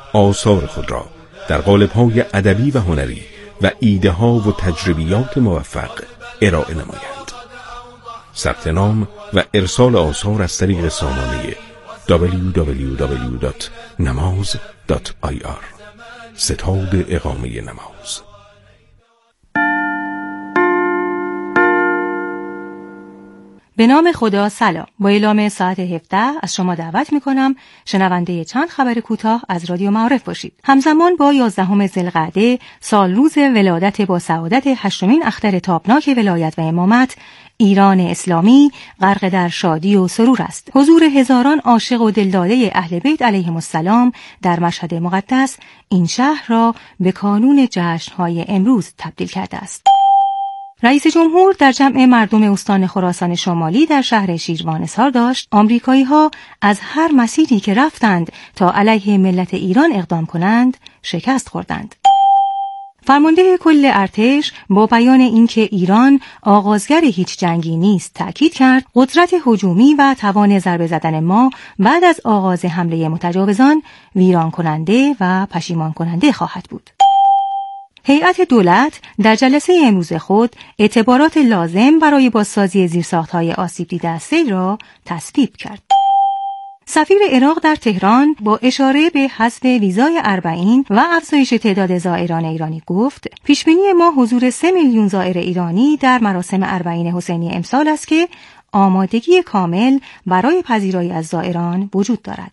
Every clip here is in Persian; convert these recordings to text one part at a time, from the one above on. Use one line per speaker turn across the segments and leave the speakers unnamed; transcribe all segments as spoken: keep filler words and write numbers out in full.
آثار خود را در قالب‌های ادبی و هنری و ایده‌ها و تجربیات موفق ارائه نمایند. ثبت نام و ارسال آثار از طریق سامانه دبلیو دبلیو دبلیو دات نماز دات آی آر. ستاد اقامه نماز.
به نام خدا. سلام. با اعلام ساعت هفده از شما دعوت میکنم شنونده چند خبر کوتاه از رادیو معارف باشید. همزمان با یازدهم ذوالقعده، سال روز ولادت با سعادت هشتمین اختر تابناک ولایت و امامت، ایران اسلامی غرق در شادی و سرور است. حضور هزاران عاشق و دلداده اهل بیت علیهم السلام در مشهد مقدس این شهر را به کانون جشن‌های امروز تبدیل کرده است. رئیس جمهور در جمع مردم استان خراسان شمالی در شهر شیروان اظهار داشت آمریکایی‌ها از هر مسیری که رفتند تا علیه ملت ایران اقدام کنند شکست خوردند. فرمانده کل ارتش با بیان اینکه ایران آغازگر هیچ جنگی نیست تأکید کرد قدرت هجومی و توان ضربه زدن ما بعد از آغاز حمله متجاوزان ویران کننده و پشیمان کننده خواهد بود. هیئت دولت در جلسه امروز خود اعتبارات لازم برای بازسازی زیرساخت‌های آسیب دیده از سیل را تصویب کرد. سفیر عراق در تهران با اشاره به حذف ویزای اربعین و افزایش تعداد زائران ایرانی گفت پیشبینی ما حضور سه میلیون زائر ایرانی در مراسم اربعین حسینی امسال است که آمادگی کامل برای پذیرایی از زائران وجود دارد.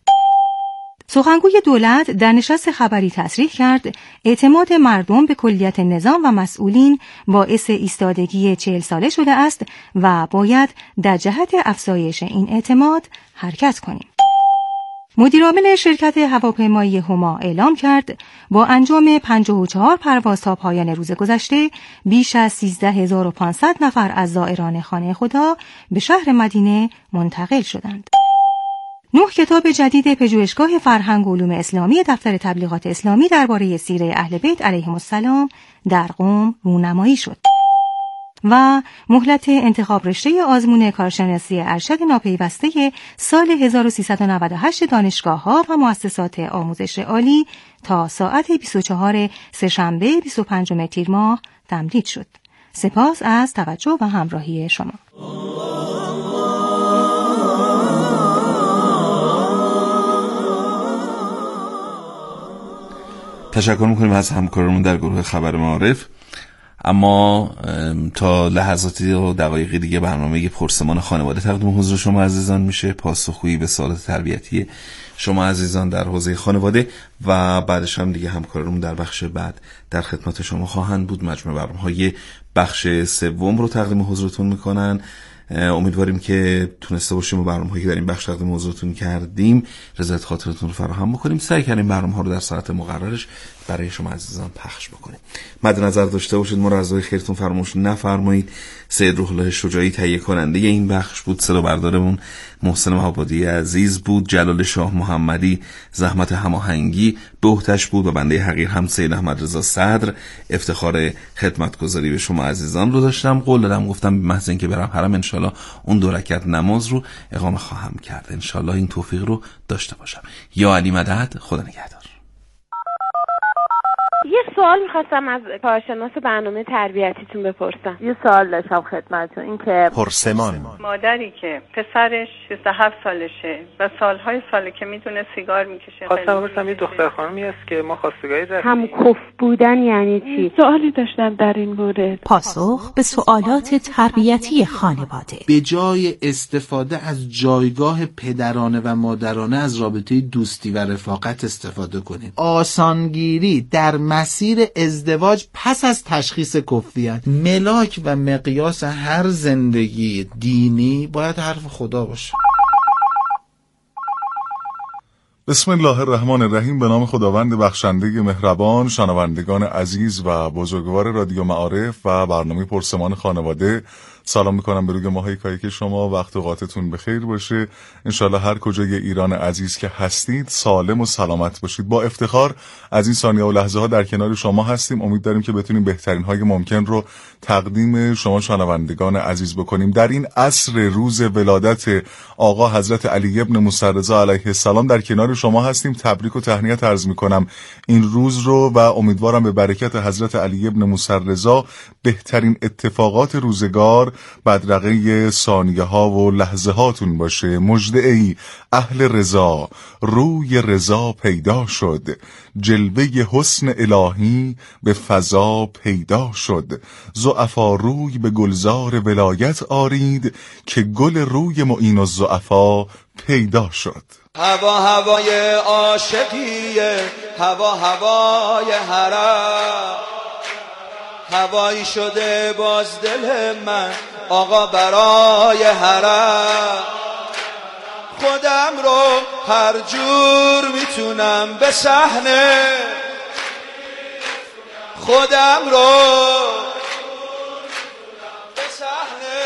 سخنگوی دولت در نشست خبری تصریح کرد اعتماد مردم به کلیت نظام و مسئولین باعث ایستادگی چهل ساله شده است و باید در جهت افزایش این اعتماد حرکت کنیم. مدیرعامل شرکت هواپیمایی هما اعلام کرد با انجام پنجاه و چهار پرواز تا پایان روز گذشته بیش از سیزده هزار و پانصد نفر از زائران خانه خدا به شهر مدینه منتقل شدند. نه کتاب جدید پژوهشگاه فرهنگ و علوم اسلامی دفتر تبلیغات اسلامی درباره سیره اهل بیت علیهم السلام در قم رونمایی شد و مهلت انتخاب رشته آزمون کارشناسی ارشد ناپیوسته سال هزار و سیصد و نود و هشت دانشگاه‌ها و مؤسسات آموزش عالی تا ساعت بیست و چهارم سه‌شنبه بیست و پنجم تیر ماه تمدید شد. سپاس از توجه و همراهی شما.
تشکر میکنیم از همکارمون در گروه خبر معارف. اما تا لحظاتی و دقایقی دیگه برنامه پرسمان خانواده تقدیم حضور شما عزیزان میشه، پاسخگویی به سوالات تربیتی شما عزیزان در حوزه خانواده و بعدش هم دیگه همکارمون در بخش بعد در خدمت شما خواهند بود. مجموعه برنامه‌های بخش سوم رو تقدیم حضورتون میکنن. امیدواریم که تونسته باشیم و برنامه‌هایی که در این بخش تقدیم حضورتون کردیم رضایت خاطرتون رو فراهم بکنیم. سعی کردیم برنامه‌ها رو در ساعت مقررش برای شما عزیزان پخش بکنیم. مد نظر داشته باشید ما رضای خیرتون فراموش نفرمایید. سید روح الله شجاعی تهیه کننده این بخش بود. صدا بردارمون محسن مهابادی عزیز بود. جلال شاه محمدی زحمت هماهنگی به عهده‌اش بود و بنده حقیر هم سید احمد رضا صدر افتخار خدمتگزاری به شما عزیزان رو داشتم. قول دادم گفتم به محض اینکه برم حرم انشالله اون دو رکعت نماز رو اقامه خواهم کرد. انشالله این توفیق رو داشته باشم. یا علی مدد. خدا نگهدار.
یه سوال میخواستم از کارشناس برنامه تربیتیتون بپرسم.
یه سوال داشتم خدمتتون، این که
پرسمان
مادری که پسرش شصت و هفت سالشه و سالهای ساله که میدونه سیگار میکشه.
خواستم بپرسم یه دختر خانمی است که ما خواستگاری داریم.
هم کف بودن یعنی چی؟
سوالی داشتم در این مورد.
پاسخ به سوالات تربیتی خانواده.
به جای استفاده از جایگاه پدرانه و مادرانه از رابطه دوستی و رفاقت استفاده کنید. آسانگیری در مسیر ازدواج پس از تشخیص کفریت، ملاک و مقیاس هر زندگی دینی باید حرف خدا باشه.
بسم الله الرحمن الرحیم. به نام خداوند بخشنده مهربان. شنوندگان عزیز و بزرگوار رادیو معارف و برنامه پرسمان خانواده، سلام میکنم به روی ماهای کایک شما. وقت و اوقاتتون بخیر باشه. انشالله هر کجای ایران عزیز که هستید سالم و سلامت باشید. با افتخار از این ثانیه و لحظه ها در کنار شما هستیم. امید داریم که بتونیم بهترین های ممکن رو تقدیم شما شنوندگان عزیز بکنیم. در این عصر روز ولادت آقا حضرت علی ابن موسی رضا علیه السلام در کنار شما هستیم. تبریک و تهنیت عرض میکنم این روز رو و امیدوارم به برکت حضرت علی ابن موسی رضا بهترین اتفاقات روزگار بدرقه ثانیه ها و لحظه هاتون باشه. مژده ای اهل رضا، روی رضا پیدا شد، جلوه حسن الهی به فضا پیدا شد. ضعفا روی به گلزار ولایت آرید که گل روی معین الضعفا پیدا شد.
هوا هوای عاشقیه، هوا هوای حرم، هوایی شده باز دل من آقا برای حرم. خودم رو هر جور میتونم به صحنه، خودم رو به صحنه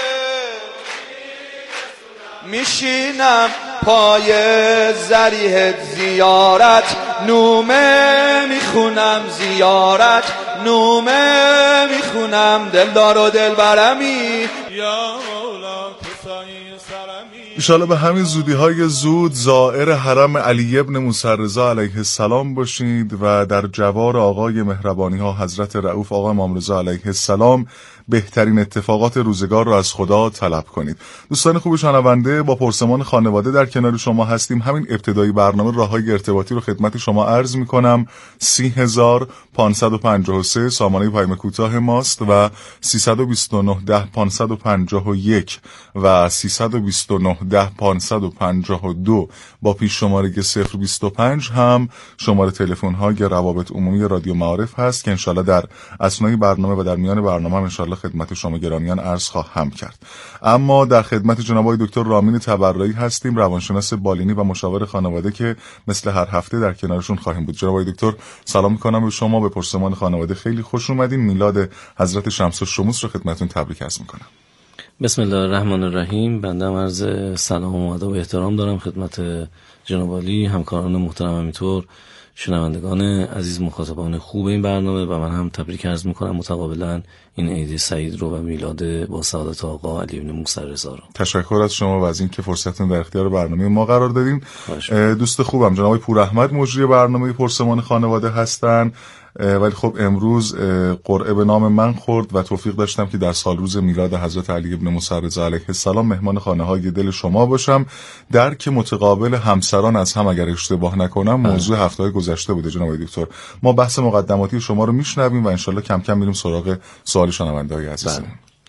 میشینم پای ذریح زیارت، نومه میخونم زیارت، نومه میخونم دلدار و دلبرمی یا مولا کسایی سرمی.
انشالله به همین زودی های زود زائر حرم علی ابن موسی رضا علیه السلام باشید و در جوار آقای مهربانی ها حضرت رؤوف آقا امام رضا علیه السلام بهترین اتفاقات روزگار رو از خدا طلب کنید. دوستان خوب شنونده، با پرسمان خانواده در کنار شما هستیم. همین ابتدایی برنامه راههای ارتباطی رو خدمت شما عرض میکنم. سی هزار پانصد و پنجاه و سه سامانه پیام کوتاه ماست و سیصد و بیست و نه ده پانصد و پنجاه و یک و سیصد و بیست و نه ده پانصد و پنجاه و دو با پیش شماره صفر بیست و پنج هم شماره تلفن های روابط عمومی رادیو معارف هست که انشالله در اثنای برنامه و در میان برنامه هم انشالله خدمت شما گرامیان عرض خواهم کرد. اما در خدمت جناب آقای دکتر رامین تبرایی هستیم، روانشناس بالینی و مشاور خانواده که مثل هر هفته در کنارشون خواهیم بود. جناب آقای دکتر سلام میکنم به شما. به پرسمان خانواده خیلی خوش اومدین. میلاد حضرت شمس الشموس رو خدمتتون تبریک عرض میکنم.
بسم الله الرحمن الرحیم. بنده عرض سلام و ادب و احترام دارم خدمت جناب عالی، همکاران محترم، همینطور شنوندگان عزیز، مخاطبان خوب این برنامه، و من هم تبریک عرض میکنم متقابلا این عید سعید رو و میلاد با سعادت آقا علی ابن موسی رضا رو.
تشکر از شما و از اینکه فرصتتون در اختیار برنامه ما قرار دادین. دوست خوبم جناب پور احمد مجری برنامه پرسمان خانواده هستن، ولی خب امروز قرعه به نام من خورد و توفیق داشتم که در سال روز میلاد حضرت علی ابن موسی رضا علیه السلام مهمان خانه های دل شما باشم. درک متقابل همسران از هم اگر اشتباه نکنم موضوع هفته های گذشته بوده. جناب دکتر ما بحث مقدماتی شما رو میشنویم و انشالله کم کم میریم سراغ سوال شنونده های عزیزمون.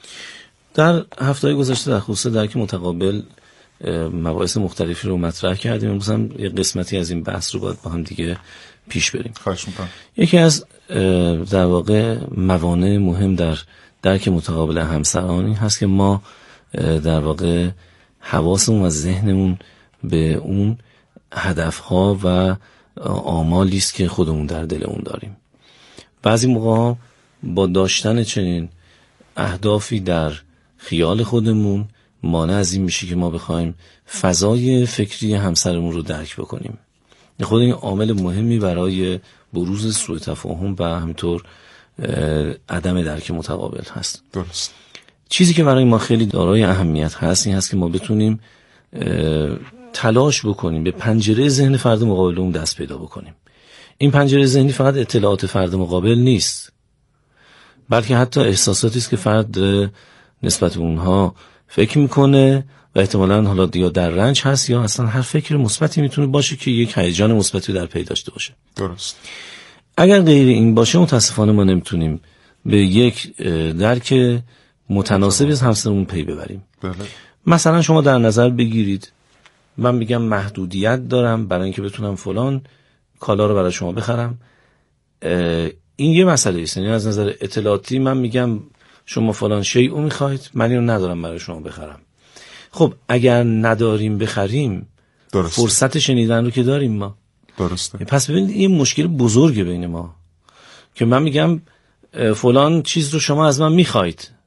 در هفته های گذشته در خصوص درک متقابل مباحث مختلفی رو مطرح کردیم. امروز هم یه قسمتی از این بحث رو باید با هم دیگه پیش بریم.
خواهش میکنم.
یکی از در واقع موانع مهم در درک متقابل همسران این هست که ما در واقع حواسمون و ذهنمون به اون هدفها و آمالی است که خودمون در دل اون داریم. بعضی موقع با داشتن چنین اهدافی در خیال خودمون مانع از این میشه که ما بخوایم فضای فکری همسرمون رو درک بکنیم. خود این عامل مهمی برای بروز سوء تفاهم و همینطور عدم درک متقابل هست.
درست.
چیزی که برای ما خیلی دارای اهمیت هست این هست که ما بتونیم تلاش بکنیم به پنجره ذهن فرد مقابلمون دست پیدا بکنیم. این پنجره ذهنی فقط اطلاعات فرد مقابل نیست، بلکه حتی احساساتی است که فرد نسبت به اونها فکر میکنه و احتمالاً حالا یا در رنج هست یا اصلا هر فکر مثبتی میتونه باشه که یک هیجان مثبتی در پی داشته باشه.
درست.
اگر غیر این باشه متاسفانه ما نمیتونیم به یک درک متناسب از همسرمون پی ببریم.
بله.
مثلا شما در نظر بگیرید من میگم محدودیت دارم برای اینکه بتونم فلان کالا رو برای شما بخرم. این یه مسئله است. یعنی از نظر اطلاعاتی من میگم شما فلان شیء رو میخواید، من اینو ندارم برای شما بخرم. خب اگر نداریم بخریم درسته. فرصت شنیدن رو که داریم ما.
درسته.
پس ببینید این مشکل بزرگه بین ما که من میگم فلان چیز رو شما از من میخواید،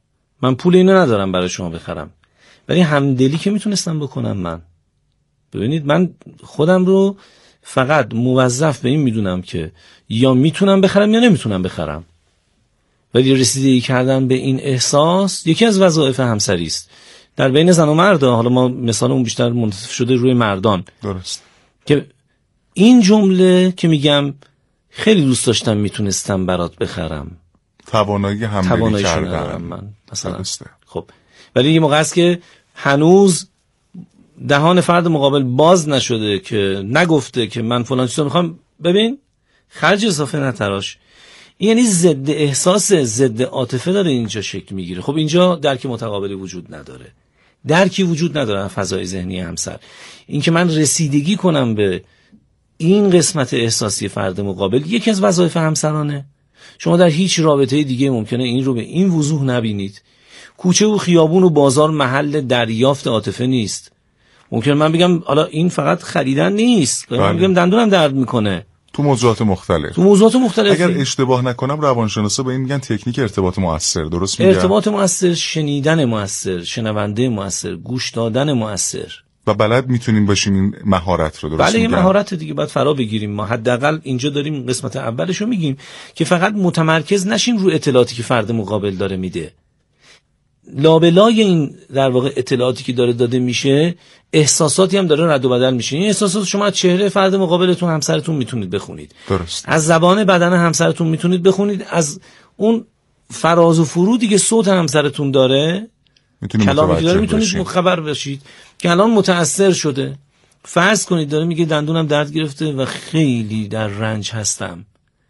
من پول اینو ندارم برای شما بخرم، ولی همدلی که میتونستم بکنم. من ببینید من خودم رو فقط موظف به این میدونم که یا میتونم بخرم یا نمیتونم بخرم، ولی رسیدگی کردن به این احساس یکی از وظایف همسری است در بین زن و مرد. حالا ما مثال اون بیشتر منتفع شده روی مردان.
درست.
که این جمله که میگم خیلی دوست داشتم میتونستم برات بخرم،
توانایی همدلی کردن
من مثلا. درسته. خب ولی یه موقع است که هنوز دهان فرد مقابل باز نشده که نگفته که من فلان چیزو میخوام. ببین خرج اضافه نتراش، یعنی ضد احساس، ضد عاطفه داره اینجا شکل میگیره. خب اینجا درک متقابلی وجود نداره، درکی وجود نداره فضای ذهنی همسر. این که من رسیدگی کنم به این قسمت احساسی فرد مقابل یکی از وظایف همسرانه. شما در هیچ رابطه دیگه ممکنه این رو به این وضوح نبینید. کوچه و خیابون و بازار محل دریافت عاطفه نیست. ممکنه من بگم حالا این فقط خریدن نیست، من بگم دندونم درد میکنه.
تو موضوعات مختلف
تو موضوعات مختلف
اگر اشتباه نکنم روانشناسا به این میگن تکنیک ارتباط مؤثر. درست میگم؟
ارتباط مؤثر، شنیدن مؤثر، شنونده مؤثر، گوش دادن مؤثر.
و بلد میتونیم باشیم این مهارت رو. درست
بله
میگم؟
این مهارت دیگه باید فرا بگیریم. ما حداقل اینجا داریم قسمت اولش رو میگیم که فقط متمرکز نشیم رو اطلاعاتی که فرد مقابل داره میده. لابلای این در واقع اطلاعاتی که داره داده میشه احساساتی هم داره رد و بدل میشه. این احساسات شما از چهره فرد مقابلتون، همسرتون میتونید بخونید.
درست.
از زبان بدن همسرتون میتونید بخونید، از اون فراز و فرودی که صوت همسرتون داره، کلامی که داره میتونید خبر بشید که الان متأثر شده. فرض کنید داره میگه دندونم درد گرفته و خیلی در رنج هستم.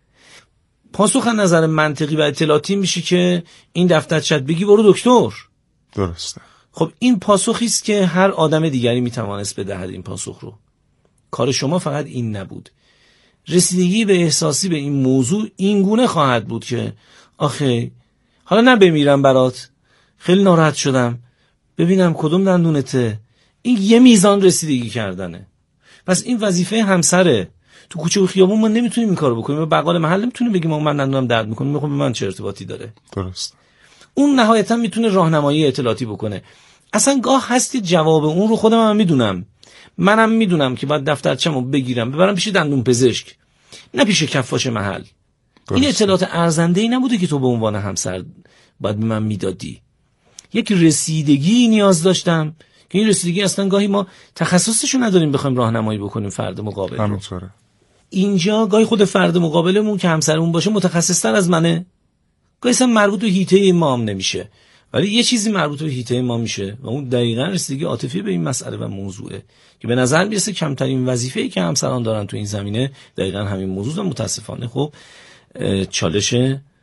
پاسخ از نظر منطقی و اطلاعاتی میشه که این دفترچت بگی برو دکتر.
درسته.
خب این پاسخی است که هر آدم دیگری میتوانست بدهد این پاسخ رو. کار شما فقط این نبود. رسیدگی به احساسی به این موضوع این گونه خواهد بود که آخه حالا نه بمیرم برات، خیلی ناراحت شدم، ببینم کدوم دندونته. این یه میزان رسیدگی کردنه. پس این وظیفه همسره. تو کوچه و خیابون ما نمیتونیم این کارو بکنیم. بقال محل نمیتونیم بگیم من دندونم درد میکنه، میخوام به من چه ارتباطی داره.
درست.
اون نهایتا میتونه راهنمایی اطلاعاتی بکنه. اصلا گاه هست که جواب اون رو خودم هم میدونم. منم میدونم که باید دفترچه‌مو بگیرم ببرم پیش دندون پزشک، نه پیش کفاش محل. درست. این اطلاعات ارزنده‌ای نبوده که تو به عنوان همسر باید به من میدادی. یک رسیدگی نیاز داشتم که این رسیدگی اصلا گاهی ما تخصصشو نداریم بخوایم راهنمایی بکنیم فرد مقابل.
همینطوره.
اینجا گاهی خود فرد مقابلمون که همسرمون باشه متخصص‌تر از منه، گاهی اصلا مربوط به حیطه ما هم نمیشه، ولی یه چیزی مربوط به حیطه ما میشه و اون دقیقاً رسیدگی عاطفی به این مسئله و موضوعه که به نظر میرسه کمترین وظیفه‌ای که همسران دارن تو این زمینه دقیقاً همین موضوع. و متاسفانه خب چالش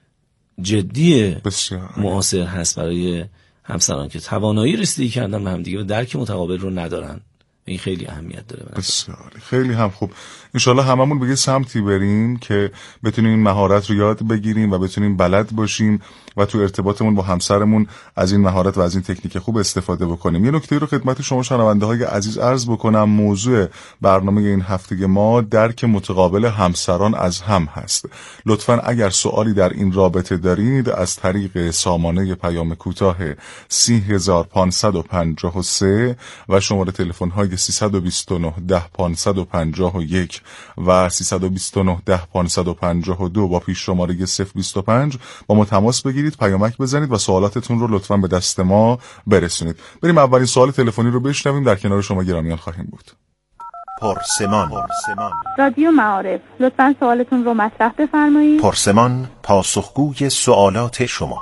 جدی
بسیار
معاصر هست برای همسران که توانایی رسیدگی کردن به هم دیگه و درک متقابل رو ندارن. این خیلی اهمیت داره.
بسیار خیلی هم خوب. انشالله هممون به یه سمتی بریم که بتونیم این مهارت رو یاد بگیریم و بتونیم بلد باشیم و تو ارتباطمون با همسرمون از این مهارت و از این تکنیک خوب استفاده بکنیم. یه نکته رو خدمت شما شنونده های عزیز عرض بکنم. موضوع برنامه این هفته ما درک متقابل همسران از هم هست. لطفاً اگر سوالی در این رابطه دارید از طریق سامانه پیام کوتاه سی هزار پانصد و پنجاه و سه و شماره تلفن های سیصد و بیست و نه ده پانصد و پنجاه و یک و سیصد و بیست و نه ده پانصد و پنجاه و دو با پیش شماره صفر بیست و پنج با ما تماس بگیرید، پیامک بزنید و سوالاتتون رو لطفاً به دست ما برسونید. بریم اولین سوال تلفنی رو بشنویم. در کنار شما گرامیان خواهیم بود.
پرسمان.
رادیو معارف، لطفاً سوالتون رو مطرح بفرمایید.
پرسمان، پاسخگوی سوالات شما.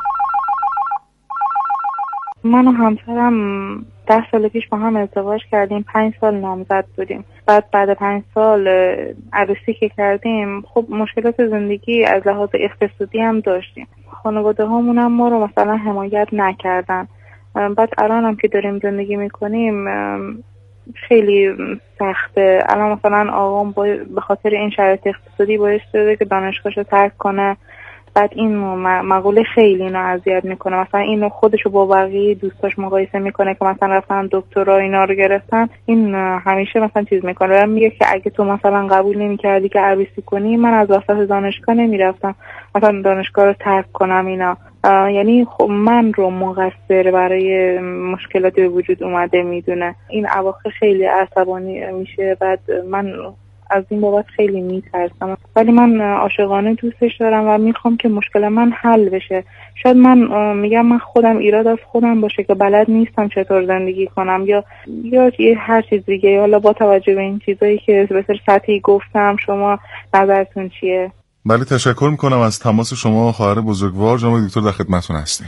من و همسرم ده سال پیش با هم ازدواج کردیم، پنج سال نامزد بودیم. بعد بعد پنج سال عروسی که کردیم خب مشکلات زندگی از لحاظ اقتصادی هم داشتیم. خانواده هامون هم ما رو مثلا حمایت نکردن. بعد الان هم که داریم زندگی میکنیم خیلی سخته. الان مثلا آقام به خاطر این شرایط اقتصادی باعث شده که دانشگاهشو ترک کنه، بعد این مقوله خیلی اینو اذیت میکنه، مثلا اینو خودشو با بقیه دوستاش مقایسه میکنه که مثلا رفتن دکترا اینا رو گرفتن. این همیشه مثلا چیز میکنه، میگه که اگه تو مثلا قبول نمیکردی که عروسی کنی، من از وسط دانشگاه نمیرفتم، مثلا دانشگاه رو ترک کنم اینا. یعنی خب من رو مقصر برای مشکلاتی به وجود اومده میدونه. این اواخر خیلی عصبانی میشه، بعد من از این بابت خیلی میترسم، ولی من عاشقانه دوستش دارم و میخوام که مشکل من حل بشه. شاید من میگم من خودم ایراد از خودم باشه که بلد نیستم چطور زندگی کنم، یا یا هر چیز دیگه. حالا با توجه به این چیزایی که به صورت سطحی گفتم، شما نظرتون چیه؟
بله، تشکر میکنم از تماس شما خواهر بزرگوار. جناب دکتر در خدمتتون هستیم.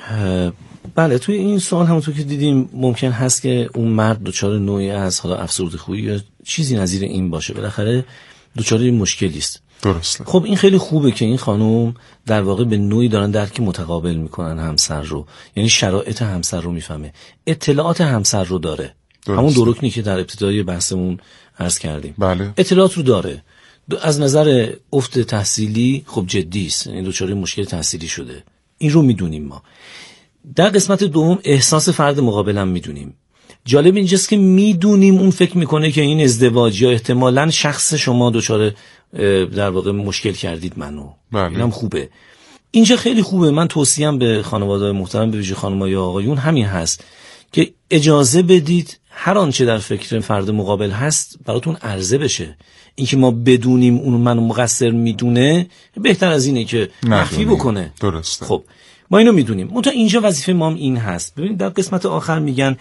بله، توی این سوال همونطور که دیدیم ممکن هست که اون مرد دچار نوعی از حالا افسردگی یا چیزی نظیر این باشه، بالاخره دچار مشکلی است.
درسته.
خب این خیلی خوبه که این خانم در واقع به نوعی دارن درک متقابل میکنن همسر رو، یعنی شرایط همسر رو میفهمه، اطلاعات همسر رو داره. درسته. همون دو رکنی که در ابتدای بحثمون عرض کردیم.
بله.
اطلاعات رو داره. از نظر افت تحصیلی خب جدی است، یعنی دچار مشکل تحصیلی شده، این رو میدونیم ما. در قسمت دوم احساس فرد مقابلم میدونیم. جالب اینجاست که میدونیم اون فکر میکنه که این ازدواج یا احتمالاً شخص شما دچار در واقع مشکل کردید منو.
بله.
اینم خوبه. اینجا خیلی خوبه. من توصیه‌ام به خانواده‌های محترم، به ویژه خانم‌ها یا آقایون همین هست که اجازه بدید هر آنچه در فکر فرد مقابل هست براتون عرضه بشه. اینکه ما بدونیم اون منو مقصر میدونه بهتر از اینه که مخفی بکنه.
درسته.
خب ما اینو میدونیم. منتها اینجا وظیفه ما هم این هست. ببینید در قسمت آخر میگن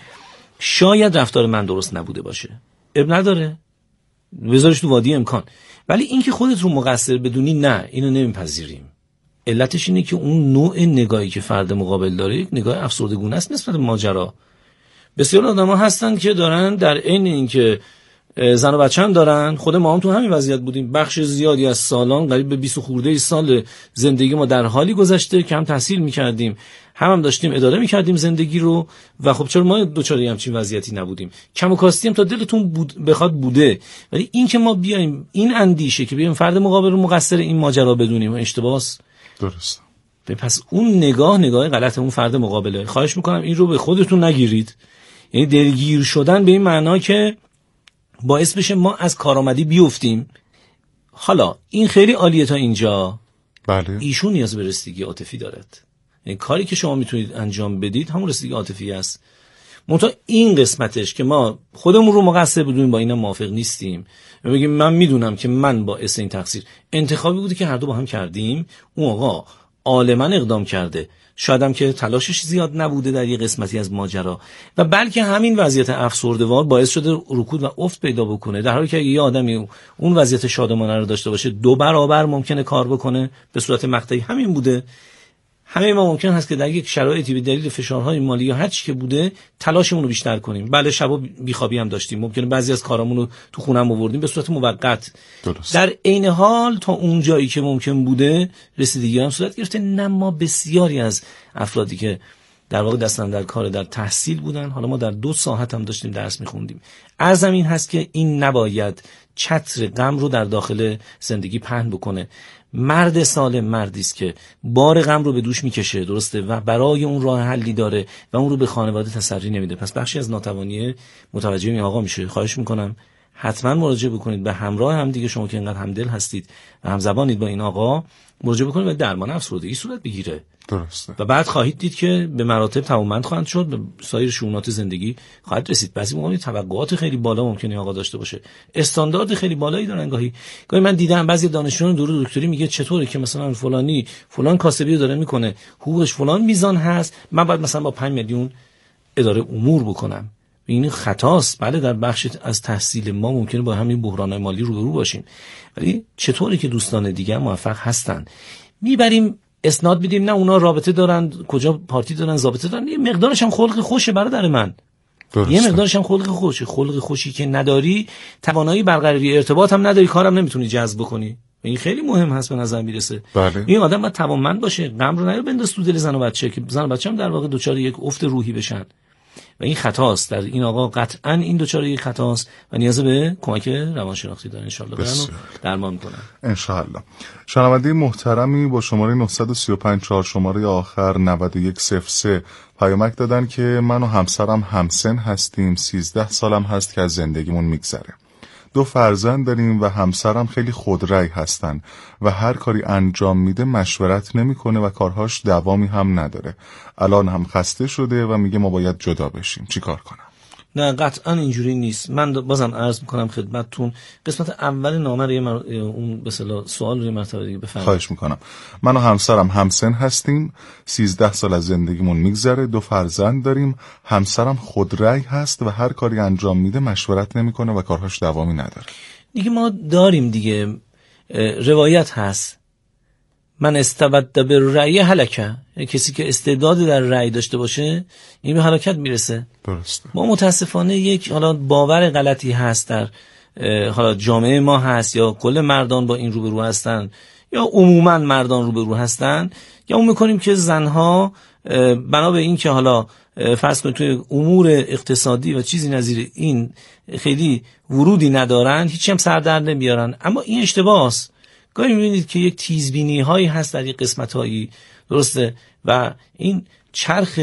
شاید رفتار من درست نبوده باشه، اب نداره، بذارش تو وادی امکان. ولی اینکه خودت رو مقصر بدونی، نه، اینو نمیپذیریم. علتش اینه که اون نوع نگاهی که فرد مقابل داره یک نگاه افسردگونه است نسبت به ماجرا. بسیار آدم‌ها هستن که دارن در عین اینکه زن و بچه هم دارن، خود ما هم تو همین وضعیت بودیم. بخش زیادی از سالان، قریب به بیست خورده سال زندگی ما در حالی گذشته که هم تحصیل میکردیم، هم هم داشتیم اداره میکردیم زندگی رو، و خب چرا ما دوچاره همچین وضعیتی نبودیم؟ کم و کاستی هم تا دلتون بود بخواد بوده. ولی این که ما بیایم این اندیشه که بیایم فرد مقابل رو مقصر این ماجرا بدونیم اشتباهه.
درست.
پس اون نگاه نگاه غلط اون فرد مقابله. خواهش میکنم این رو به خودتون نگیرید. یعنی دلگیر شدن به این معنا که باعث بشه ما از کارآمدی بیفتیم. حالا این خیلی عالیه تا اینجا.
بله.
ایشون نیاز به رسیدگی عاطفی دارد. یعنی کاری که شما میتونید انجام بدید همون رسیدگی عاطفی است. منتها این قسمتش که ما خودمون رو مقصر بدونیم با اینا موافق نیستیم. بگیم من میدونم که من باعث این تقصیر انتخابی بوده که هر دو با هم کردیم، اون آقا عالماً اقدام کرده، شاید هم که تلاشش زیاد نبوده در یه قسمتی از ماجرا، و بلکه همین وضعیت افسرده‌وار باعث شده رکود و افت پیدا بکنه، در حالی که یه آدمی اون وضعیت شادمانه رو داشته باشه دو برابر ممکنه کار بکنه به صورت مقطعی. همین بوده. همه ما ممکن هست که در یک شرایطی به دلیل فشارهای مالی یا هر چی که بوده تلاشمون رو بیشتر کنیم. بله، شبا بیخوابی هم داشتیم، ممکنه بعضی از کارامون رو تو خونم آوردیم به صورت موقت.
درست.
در عین حال تا اون جایی که ممکن بوده رسیدگی هم صورت گرفته. نه، ما بسیاری از افرادی که در واقع دستن در کار در تحصیل بودن، حالا ما در دو ساعت هم داشتیم درس میخوندیم. عرضم این هست که این نباید چتر غم رو در داخل زندگی پهن بکنه. مرد سالم مردی است که بار غم رو به دوش میکشه، درسته، و برای اون راه حلی داره و اون رو به خانواده تسری نمیده. پس بخشی از ناتوانی متوجه این آقا میشه. خواهش میکنم حتما مراجعه بکنید به همراه هم دیگه، شما که اینقدر همدل هستید و همزبانید با این آقا، مراجعه بکنید و درمان افسردگی صورت بگیره.
درسته.
و بعد خواهید دید که به مراتب توانمند خواهند شد، به سایر شؤونات زندگی خواهد رسید. بعضی موقع توقعات خیلی بالا ممکنه آقا داشته باشه، استاندارد خیلی بالایی دارن. گاهی گاهی من دیدم بعضی دانشجویان دورو دکتری میگه چطوره که مثلا فلانی فلان کاسبی رو داره میکنه، حقوقش فلان میزان هست، من باید مثلا با پنج میلیون اداره امور بکنم. این خطاست. بله، در بخش از تحصیل ما ممکنه با همین بحران‌های مالی روبرو باشیم، ولی چطوره که دوستان دیگه موفق هستن میبریم اسناد میدیم، نه اونا رابطه دارن، کجا پارتی دارن، ضابطه دارن. یه مقدارش هم خلق خوشه برادر من. درسته. یه مقدارش هم خلق خوشه. خلق خوشی که نداری، توانایی برقراری ارتباط هم نداری، کارم نمیتونی جذب بکنی. این خیلی مهم هست به نظر میرسه.
بله.
این آدم باید توانمند باشه، غم رو نیاره بنداز تو دل زن و بچه که زن و بچه هم در واقع دوچار یک افت روحی بشن. و این خطاست. در این آقا قطعا این دوچاره یک خطاست و نیاز به کمک روانشناختی داره. ان شاء الله برن درمان کنن
ان شاء الله. شنونده محترمی با شماره نه سه پنج چهار شماره آخر نود و یک صفر سه پیامک دادن که من و همسرم همسن هستیم، سیزده سالم هست که از زندگیمون میگذره. دو فرزند داریم و همسرم خیلی خودرأی هستن و هر کاری انجام میده مشورت نمیکنه و کارهاش دوامی هم نداره. الان هم خسته شده و میگه ما باید جدا بشیم. چی کار کنم؟
نه قطعا اینجوری نیست. من بازم عرض میکنم خدمتتون قسمت اول نامه رو مر... اون به اصطلاح سوال رو مرتبه دیگه بفرمایید.
خواهش میکنم. من و همسرم همسن هستیم، سیزده سال از زندگیمون میگذره، دو فرزند داریم. همسرم خودرأی هست و هر کاری انجام میده مشورت نمیکنه و کارهاش دوامی نداره.
دیگه ما داریم دیگه روایت هست من استبد به رأی هلکه، کسی که استعداد در رأی داشته باشه این به هلاکت میرسه.
درسته.
ما متاسفانه یک حالا باور غلطی هست در حالا جامعه ما هست، یا کل مردان با این روبرو هستن یا عموما مردان روبرو هستن، یا اون میکنیم که زنها بنا به این که حالا فرض کنید توی امور اقتصادی و چیزی نظیر این خیلی ورودی ندارن، هیچی هم سر در نمیارن. اما این اشتباه است. گاهی میبینید که یک تیزبینی هایی هست در یک قسمت هایی، درسته، و این چرخ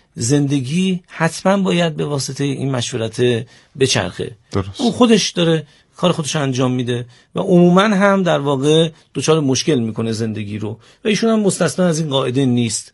زندگی حتما باید به واسطه این مشورت بچرخه.
درست.
اون خودش داره کار خودش انجام میده و عموما هم در واقع دچار مشکل میکنه زندگی رو و ایشون هم مستثنا از این قاعده نیست.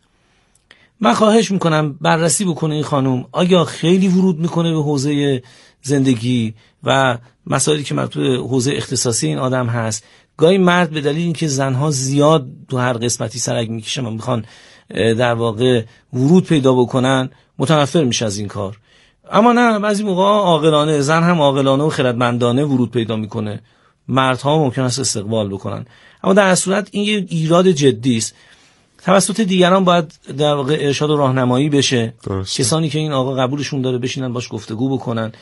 من خواهش میکنم بررسی بکنه این خانم آیا خیلی ورود میکنه به حوزه زندگی و مسائلی که مربوط به حوزه اختصاصی این آدم هست. گاهی مرد به دلیل اینکه زنها زیاد تو هر قسمتی سرک میکشن و میخوان در واقع ورود پیدا بکنن متنفر میشه از این کار. اما نه، بعضی موقع عاقلانه زن هم عاقلانه و خردمندانه ورود پیدا میکنه، مردها ممکن است استقبال بکنن. اما در صورت این یه ایراد جدی است. توسط دیگران باید در واقع ارشاد و راهنمایی بشه.
درسته.
کسانی که این آقا قبولشون داره بشینن باش گفتگو بکنن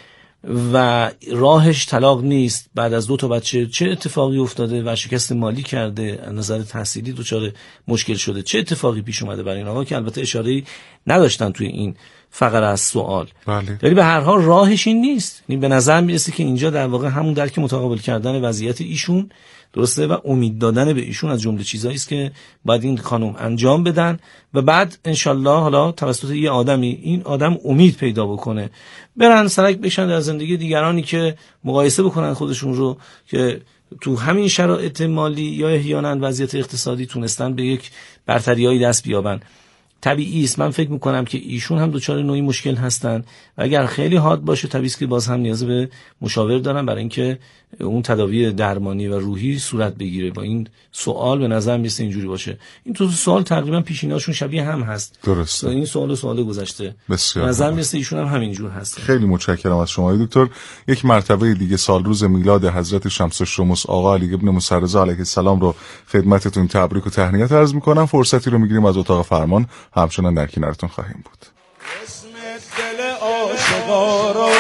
و راهش طلاق نیست. بعد از دو تا بچه چه اتفاقی افتاده و شکست مالی کرده، از نظر تحصیلی دچار مشکل شده، چه اتفاقی پیش اومده برای این آقا که البته اشاره‌ای نداشتن توی این فقره از سوال.
بله.
ولی به هر حال راهش این نیست. یعنی به نظر میرسه که اینجا در واقع همون درک متقابل کردن وضعیت ایشون درسته و امید دادن به ایشون از جمله چیزایی است که باید این خانم انجام بدن و بعد انشالله حالا توسط یه آدمی این آدم امید پیدا بکنه، برن سرک بشن در زندگی دیگرانی که مقایسه بکنن خودشون رو که تو همین شرایط مالی یا احیانا وضعیت اقتصادی تونستن به یک برتریایی دست بیابن. طبیعی است. من فکر میکنم که ایشون هم دچار نوعی مشکل هستن و اگر خیلی حاد باشه طبیعی است که باز هم نیاز به مشاور دارن برای اینکه اون تداوی درمانی و روحی صورت بگیره. با این سوال به نظر میسه اینجوری باشه. این تو سوال تقریبا پیشینه‌شون شبیه هم هست.
درسته.
این سوال و سوال گذشته.
بسیار.
به نظر میسه ایشون هم همینجور هست.
خیلی متشکرم از شما دکتر. یک مرتبه دیگه سال روز میلاد حضرت شمس الشموس آقا علی ابن موسی رضا علیه السلام رو خدمتتون تبریک و تهنیت عرض میکنم. فرصتی رو میگیریم از اتاق فرمان، همچنان در کنارتون خواهیم بود.
اسم دل عاشقا رو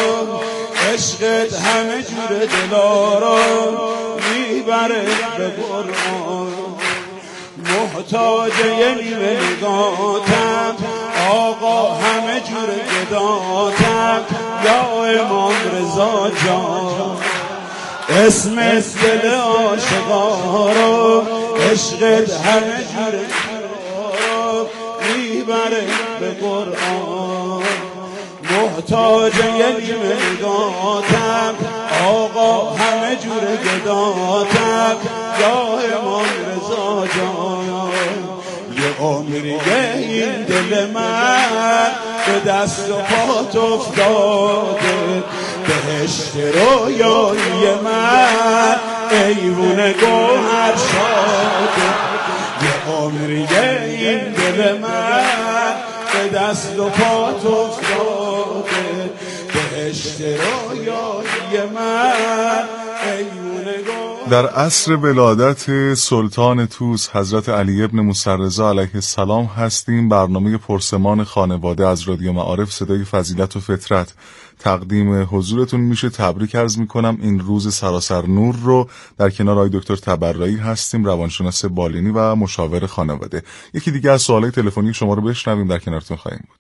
عشقت همه جور دلا رو میبره به قرآن، محتاج یه نیمه نگاتم آقا همه جور گداتم یا امام رضا جان. اسم دل عاشقا رو عشقت همه جور دلا رو میبره به قرآن، محتاج یه نیمه نگاتم آقا همه جور گداتم یا امام رضا جان. یه عمریه این دل من به دست و پات افتاده، بهشت رویایی من ایوون گوهر شاده. یه عمریه این دل من به دست و پات افتاده، بهشت رویایی من ایوون گوهر.
در عصر ولادت سلطان طوس حضرت علی ابن موسی رضا علیه السلام هستیم. برنامه پرسمان خانواده از رادیو معارف صدای فضیلت و فطرت تقدیم حضورتون میشه. تبریک عرض میکنم این روز سراسر نور رو. در کنار آقای دکتر تبرایی هستیم، روانشناس بالینی و مشاور خانواده. یکی دیگه از سوالای تلفنی شما رو بشنویم، در کنارتون خواهیم بود.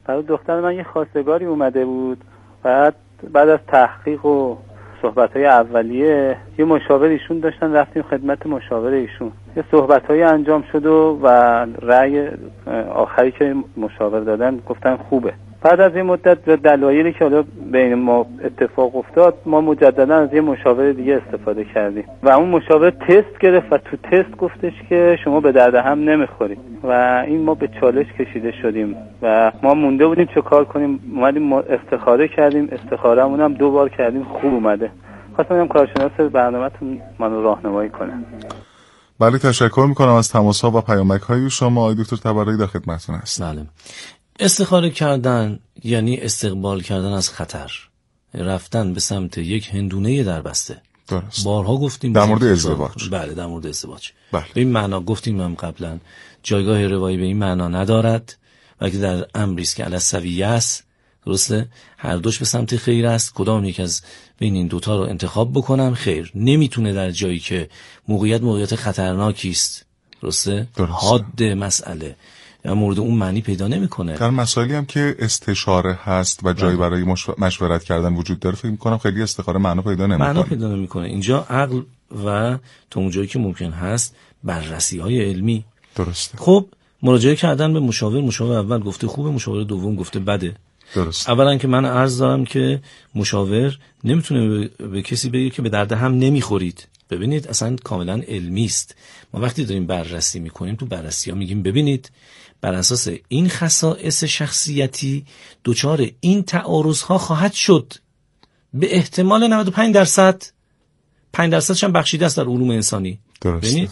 برای دختر من یه خواستگاری اومده بود. بعد بعد از تحقیق و صحبت‌های اولیه یه مشاور ایشون داشتن، رفتیم خدمت مشاور ایشون، یه صحبت‌های انجام شد و و رأی آخری که مشاور دادن گفتن خوبه. بعد از این مدت به دلایلی که حالا بین ما اتفاق افتاد، ما مجددا از یه مشاور دیگه استفاده کردیم و اون مشاور تست گرفت و تو تست گفتش که شما به درد هم نمیخورید و این ما به چالش کشیده شدیم و ما مونده بودیم چه کار کنیم. اومدیم استخاره کردیم، استخاره‌مون هم دو بار کردیم، خوب اومده. خواستم بگم کارشناس برنامه‌تون منو راهنمایی کنه.
بله تشکر میکنم از تماس‌ها و پیامک‌های شما. آقای دکتر تبرایی در خدمتتون هستم.
بله. استخاره کردن یعنی استقبال کردن از خطر، رفتن به سمت یک هندونه در بسته.
درست.
بارها گفتیم
در مورد ازدواج.
بله در مورد ازدواج.
بله.
به این معنا گفتیم هم قبلا، جایگاه روایی به این معنا ندارد، بلکه در امری است که علی السویه است. درسته؟ هر دوش به سمت خیر است، کدام یک از بین این دوتا رو انتخاب بکنم خیر. نمیتونه در جایی که موقعیت موقعیت خطرناکی است، درسته؟ حاد مسئله یا مورد اون معنی پیدا نمیکنه.
در مسائلی هم که استشاره هست و جایی برای مشورت کردن وجود داره، فکر میکنم خیلی استخاره معنا پیدا نمیکنه.
معنا پیدا نمیکنه. اینجا عقل و تا اون جایی که ممکن هست بررسی های علمی.
درسته.
خب مراجعه کردن به مشاور، مشاور اول گفته خوبه، مشاور دوم گفته بده.
درست.
اولا که من عرض دارم که مشاور نمیتونه به, به کسی بگه که به درد هم نمیخورید. ببینید اصلا کاملا علمی است. ما وقتی داریم بررسی میکنیم تو بررسی ها میگیم ببینید بر اساس این خصائص شخصیتی دوچار این تعارض ها خواهد شد، به احتمال نود و پنج درصد، پنج درصدش هم بخشیده است در علوم انسانی.
درسته.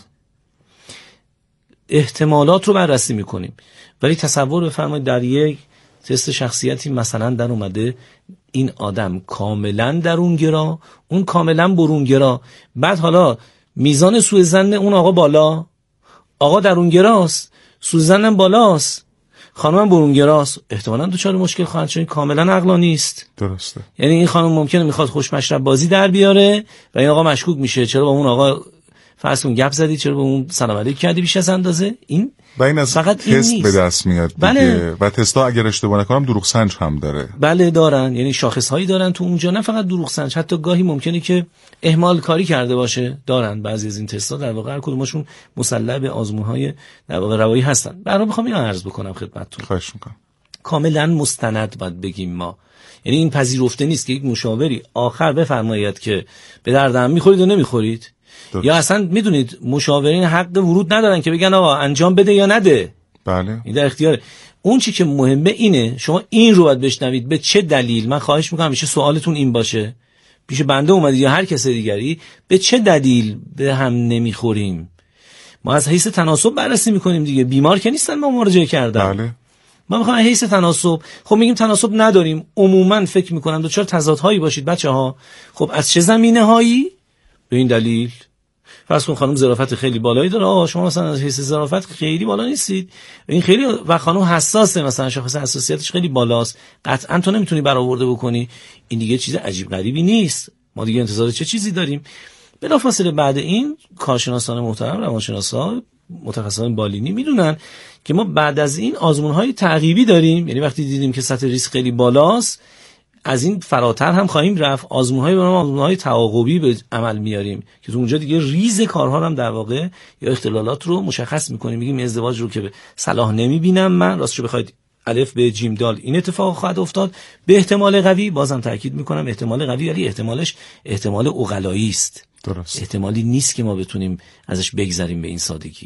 احتمالات رو بررسی میکنیم. ولی تصور بفرمایید در یک تست شخصیتی مثلا در اومده این آدم کاملا درونگرا، اون کاملا برونگرا، بعد حالا میزان سوء ظن اون آقا بالا، آقا درونگراست، سوء ظنم بالاست، خانمم برونگراست، احتمالاً دچار مشکل خواهد شد. کاملا عقلانی است.
درسته.
یعنی این خانم ممکنه میخواد خوش مشرب بازی در بیاره و این آقا مشکوک میشه چرا با اون آقا فرض کن گپ زدی، چرا با اون سلام علیک کردی بیش از اندازه. این
و این از
فقط
تست
این
به دست میاد دیگه.
بله.
و تستا اگر اشتباه نکنم دروغ سنج هم داره.
بله دارن، یعنی شاخص هایی دارن تو اونجا، نه فقط دروغ سنج، حتی گاهی ممکنه که اهمال کاری کرده باشه. دارن بعضی از این تستا در واقع هر کدومشون مسلح به آزمون های در واقع روایی هستن. برام میخوام اینو عرض بکنم خدمتتون.
خواهش میکنم.
کاملا مستند باید بگیم ما، یعنی این پذیرفته نیست که یک مشاوری آخر بفرماید که به دردم میخورید و نمیخورید. درست. یا اصلا میدونید مشاورین حق ورود ندارن که بگن آقا انجام بده یا نده.
بله.
این در اختیاره. اون چی که مهمه اینه شما این رو باید بشنوید به چه دلیل. من خواهش میکنم میشه سوالتون این باشه، پیش بنده اومدید یا هر کس دیگری، به چه دلیل به هم نمیخوریم. ما از حیث تناسب بررسی میکنیم دیگه، بیمار که نیستن ما مراجعه کردن.
بله.
ما میخوایم حیث تناسب. خب میگیم تناسب نداریم، عموما فکر میکنم دوچار تضادهایی باشید بچه‌ها. خب از چه زمینه‌هایی؟ به این دلیل فرض کن خانم ظرافت خیلی بالایی داره، آقا شما مثلا از حیث ظرافت خیلی بالا نیستید، این خیلی و خانم حساسه، مثلا شاخص حساسیتش خیلی بالاست، قطعا تو نمیتونی برآورده بکنی. این دیگه چیز عجیب غریبی نیست. ما دیگه انتظار چه چیزی داریم؟ بلافاصله بعد این کارشناسان محترم، روانشناسا، متخصصان بالینی میدونن که ما بعد از این آزمون‌های تعقیبی داریم. یعنی وقتی دیدیم که سطح ریسک خیلی بالاست، از این فراتر هم خواهیم رفت، آزمون‌های به نام آزمون‌های تعاقبی به عمل میاریم که تو اونجا دیگه ریز کارها هم در واقع یا اختلالات رو مشخص میکنیم. میگیم ازدواج رو که صلاح نمیبینم من، راستش بخواید الف به جیم دال این اتفاق خواهد افتاد، به احتمال قوی، بازم تاکید میکنم احتمال قوی، ولی احتمالش احتمال عقلایی است.
درست.
احتمالی نیست که ما بتونیم ازش بگذریم به این سادگی.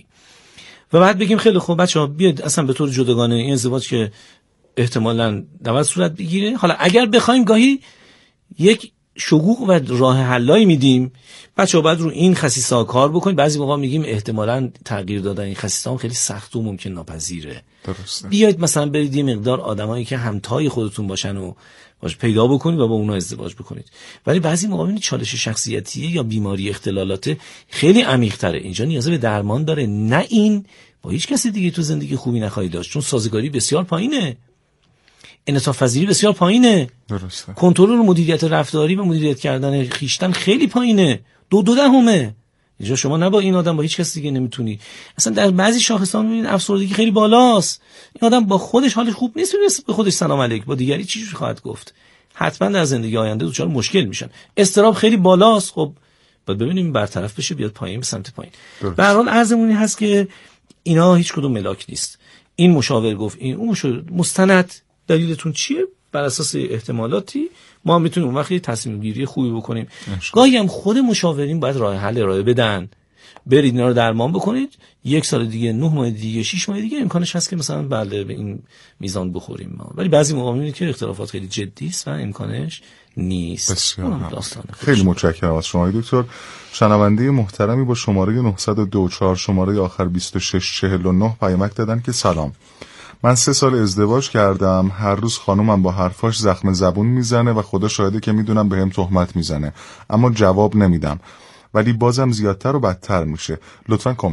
و بعد بگیم خیلی خوب بچه‌ها بیاد اصلا به طور جداگانه این ازدواج که احتمالاً نباید صورت بگیره. حالا اگر بخوایم گاهی یک شگوق و راه حلایی میدیم، بچه‌ها باید رو این خصیصه‌ها کار بکنید. بعضی موقع میگیم احتمالاً تغییر دادن این خصیصه‌ها خیلی سخت و ممکن ناپذیره.
درسته.
بیاید مثلا برید یه مقدار آدمایی که همتای خودتون باشن و باش پیدا بکنید و با اونها ازدواج بکنید. ولی بعضی موقع این چالش شخصیتی یا بیماری اختلالات خیلی عمیق‌تره، اینجا نیاز به درمان داره. نه این با هیچ کسی دیگه تو زندگی خوبی نخواهید داشت، چون سازگاری بسیار پایینه، انعطاف پذیری بسیار پایینه،
درسته.
کنترل و مدیریت رفتاری و مدیریت کردن خیشتن خیلی پایینه، دو دو دهمه. اینجا شما نه با این آدم، با هیچ کس دیگه نمیتونی. اصلا در بعضی شاخصان میبینید افسردگی خیلی بالاست، این آدم با خودش حالش خوب نیست، به خودش سلام علیک، با دیگری چی جوری خواهد گفت؟ حتما در زندگی آینده دچار مشکل میشن. اضطراب خیلی بالاست، خب باید ببینیم برطرف بشه، بیاد پایین، به سمت پایین. به هر حال عرضمون این هست که اینا هیچ کدوم ملاک نیست. این مشاور گفت این، اون مشاور، مستند دلیلتون چیه؟ بر اساس احتمالاتی ما هم میتونیم اون وقتی تصمیم گیری خوبی بکنیم. گاهی هم خود مشاورین باید راه حل ارائه بدن، برید اینا رو درمان بکنید، یک سال دیگه، نه ماه دیگه، شش ماه دیگه امکانش هست که مثلا بله به این میزان بخوریم ما. ولی بعضی موقع میبینید که اختلافات خیلی جدی است و امکانش نیست.
خیلی متشکرم از شما دکتر. شنونده محترمی با شماره نهصد و دو و چهار شماره آخر بیست و شش چهل و نه پیامک دادن که سلام، من سه سال ازدواج کردم، هر روز خانومم با حرفاش زخم زبون میزنه و خدا شاهده که میدونم بهم تهمت میزنه، اما جواب نمیدم، ولی بازم زیادتر و بدتر میشه. لطفاً کمک